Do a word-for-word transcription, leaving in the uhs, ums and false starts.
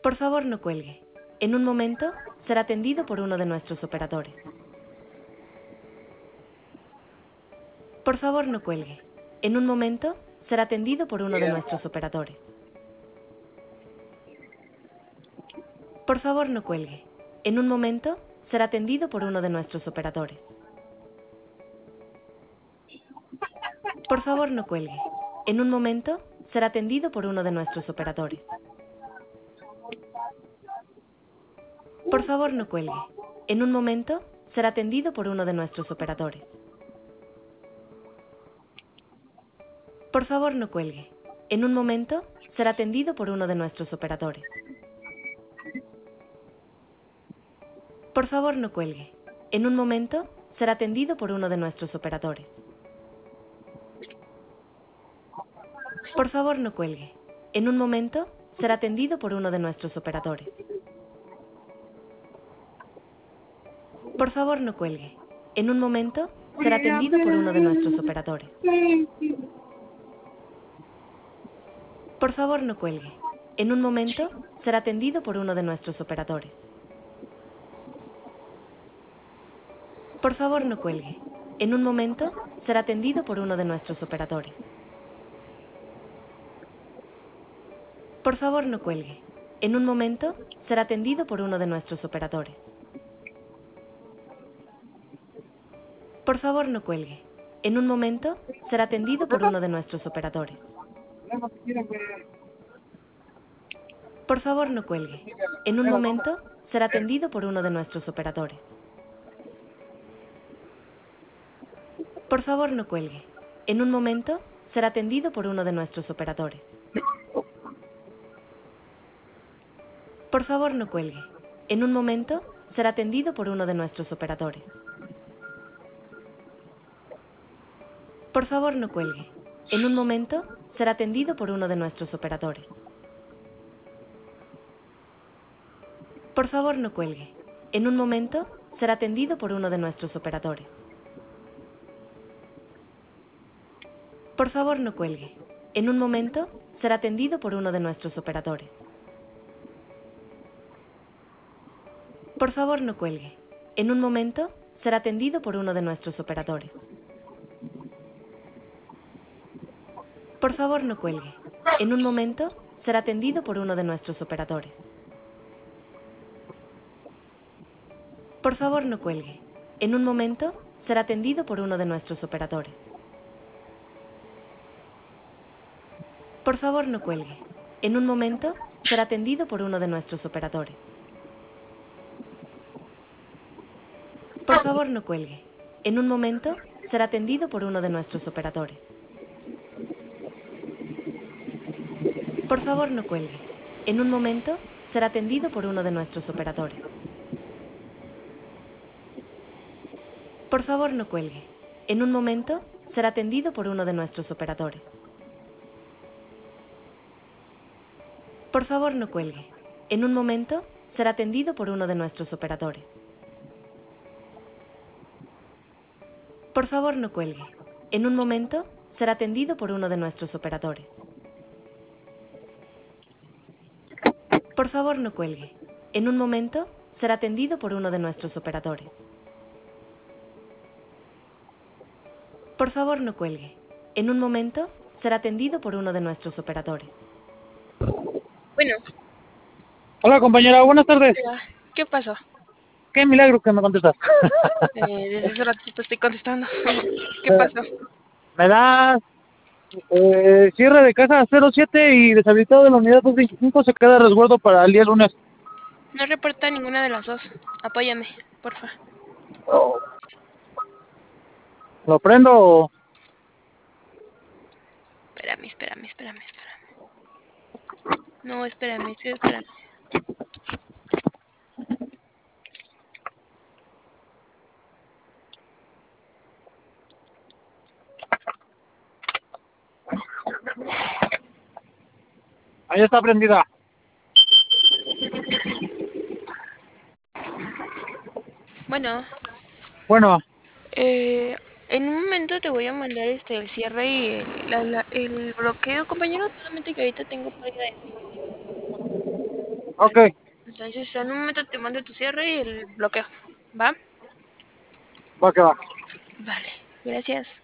Por favor, no cuelgue. En un momento, será atendido por uno de nuestros operadores. Por favor, no cuelgue. En un momento, será atendido por uno de nuestros operadores. Por favor, no cuelgue. En un momento, será atendido por uno de nuestros operadores. Por favor, no cuelgue. En un momento, será atendido por uno de nuestros operadores. Por favor, no cuelgue. En un momento, será atendido por uno de nuestros operadores. Por favor, no cuelgue. En un momento, será atendido por uno de nuestros operadores. Por favor, no cuelgue. En un momento, será atendido por uno de nuestros operadores. Por favor, no cuelgue. En un momento, será atendido por uno de nuestros operadores. Por favor, no cuelgue. En un momento, será atendido por uno de nuestros operadores. Por favor, no cuelgue. En un momento, será atendido por uno de nuestros operadores. Por favor, no cuelgue. En un momento, será atendido por uno de nuestros operadores. Por favor, no cuelgue. En un momento, será atendido por uno de nuestros operadores. Por favor, no cuelgue. En un momento, será atendido por uno de nuestros operadores. Por favor, no cuelgue. En un momento, será atendido por uno de nuestros operadores. Por favor, no cuelgue. En un momento, será atendido por uno de nuestros operadores. Por favor, no cuelgue. En un momento, será atendido por uno de nuestros operadores. Por favor, no cuelgue. En un momento, será atendido por uno de nuestros operadores. Por favor, no cuelgue. En un momento, será atendido por uno de nuestros operadores. Por favor, no cuelgue. En un momento, será atendido por uno de nuestros operadores. Por favor, no cuelgue. En un momento, será atendido por uno de nuestros operadores. Por favor, no cuelgue. En un momento, será atendido por uno de nuestros operadores. Por favor, no cuelgue. En un momento, será atendido por uno de nuestros operadores. Por favor, no cuelgue. En un momento, será atendido por uno de nuestros operadores. Por favor, no cuelgue. En un momento, será atendido por uno de nuestros operadores. Por favor, no cuelgue. En un momento, será atendido por uno de nuestros operadores. Por favor, no cuelgue. En un momento, será atendido por uno de nuestros operadores. Por favor, no cuelgue. En un momento, será atendido por uno de nuestros operadores. Por favor, no cuelgue. En un momento, será atendido por uno de nuestros operadores. Por favor, no cuelgue. En un momento, será atendido por uno de nuestros operadores. Por favor, no cuelgue. En un momento, será atendido por uno de nuestros operadores. Bueno, Hola compañera, buenas tardes. hola. ¿Qué pasó? Qué milagro que me contestas. Eh, desde hace rato te estoy contestando. ¿Qué pasó? Me das eh, cierre de casa cero siete y deshabilitado de la unidad doscientos veinticinco se queda a resguardo para el día lunes. No reporta ninguna de las dos. Apóyame, porfa. ¿Lo prendo o...? Espérame, espérame, espérame, espérame. No, espérame, sí, espérame. Ahí está prendida. Bueno, Bueno, eh, en un momento te voy a mandar este el cierre y el, la- la- el bloqueo, compañero. Solamente que ahorita tengo pérdida de... Ok, Entonces, en un momento te mando tu cierre y el bloqueo. ¿Va? va que va. Vale. Gracias.